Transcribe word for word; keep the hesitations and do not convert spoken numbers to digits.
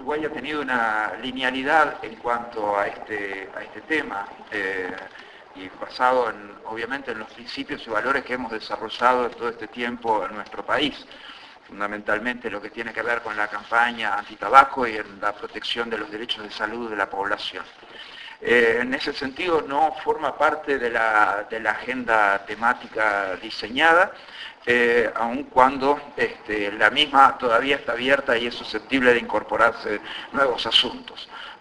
Uruguay ha tenido una linealidad en cuanto a este, a este tema, eh, y basado en, obviamente en los principios y valores que hemos desarrollado en todo este tiempo en nuestro país, fundamentalmente lo que tiene que ver con la campaña antitabaco y en la protección de los derechos de salud de la población. Eh, en ese sentido no forma parte de la, de la agenda temática diseñada, eh, aun cuando este, la misma todavía está abierta y es susceptible de incorporarse nuevos asuntos.